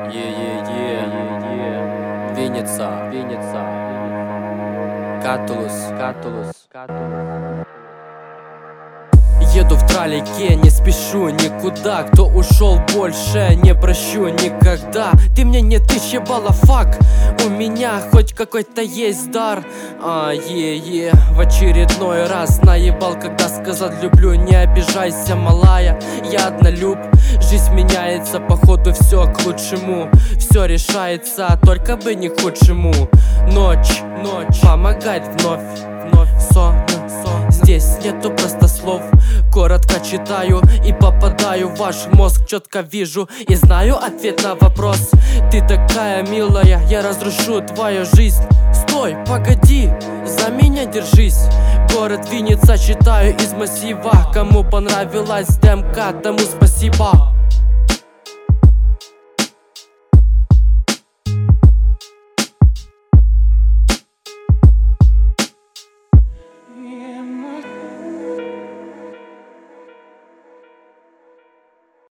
Винница. Катулус. Еду в троллейке, не спешу никуда. Кто ушел, больше не прощу никогда. Ты мне не тысяча балафак, у меня хоть какой-то есть дар. В очередной раз наебал, когда сказал люблю. Не обижайся, малая, я однолюб. Жизнь меняется, походу все к лучшему. Все решается, только бы не к худшему. Ночь помогает вновь. Сон. Здесь нету просто слов. Коротко читаю и попадаю в ваш мозг. Четко вижу и знаю ответ на вопрос. Ты такая милая, я разрушу твою жизнь. Стой, погоди, за меня держись. Город Винница читаю из массива. Кому понравилась демка, тому спасибо.